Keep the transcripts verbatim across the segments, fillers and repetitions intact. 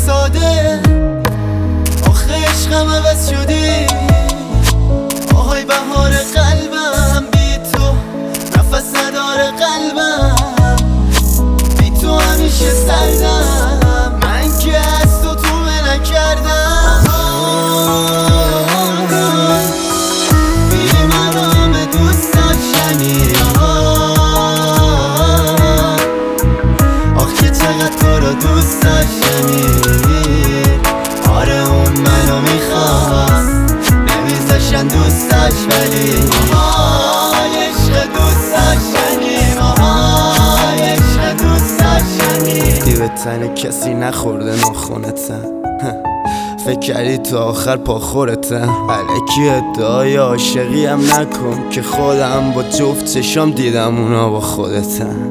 ساده آخه عشقم عوض شدی. آهای بهار قلبم بی تو نفس نداره قلبم، بی تو همیشه سردم، من که از تو توبه نکردم. بی مرام دوست داشتنی آخ که چقدر تو رو دوست داشتنی. آره اون منو میخواست نمیذاشن دوست داشت ولی آهای عشق دوست داشتنی، آهای عشق دوست داشتنی. دی به تن کسی نخورده ناخونتن فکر کردی تو آخر پاخورتن. الکی ادعای عاشقی هم نکن که خودم با جفت چشام دیدم اونا با خودتن.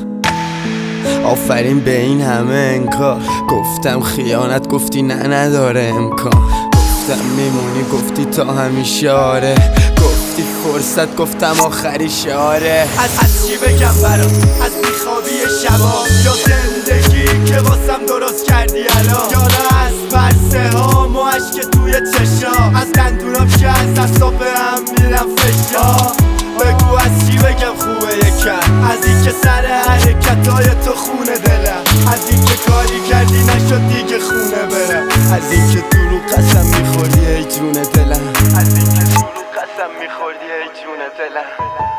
آفرین به این همه انکار، گفتم خیانت گفتی نه نداره امکان، گفتم میمونی گفتی تا همیشه آره، گفتی فرصت گفتم آخری شاره. از از چی بگم برات، از بیخوابی شبا یا زندگی که واسم درست کردی الان، یا از پرسه ها و عشق توی چشام، از دندونام که از اصاب هم میرم فشار. بگو از چی بگم خوبه یکم، از این که سر حرکتای تو خونه دلم، از این که کاری کردی نشد دیگه خونه برم، از این که تو رو قسم میخوردی ای جون دلم، از این که تو رو قسم میخوردی ای جون دلم.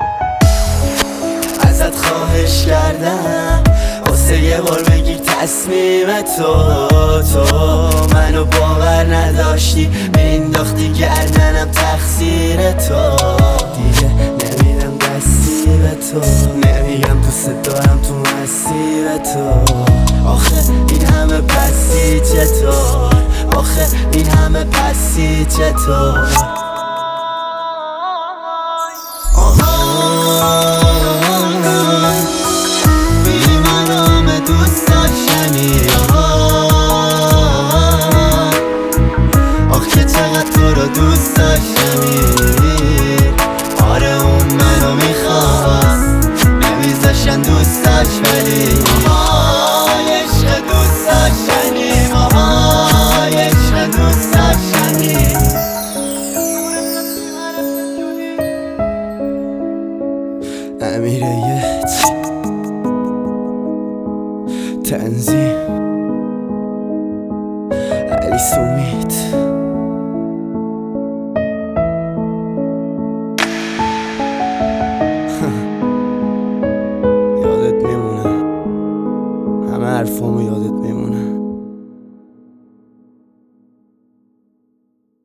ازت خواهش کردم واسه یه بار بگیر تصمیم تو، تو منو باور نداشتی مینداختی گردنم تقصیر تو، دیگه نمیدم دستی به تو، نمیگم دوست دارم تو مسیر تو. آخه این همه پسی چطور، آخه این همه پسی چطور. دوست داشتنی آره اون منو میخواست نمیذاشن دوست داشت ولی آهای عشق دوست داشتنی، آهای عشق دوست داشتنی. امیریت تنظیم علی سومیت. یادت میمونه همه حرفامو یادت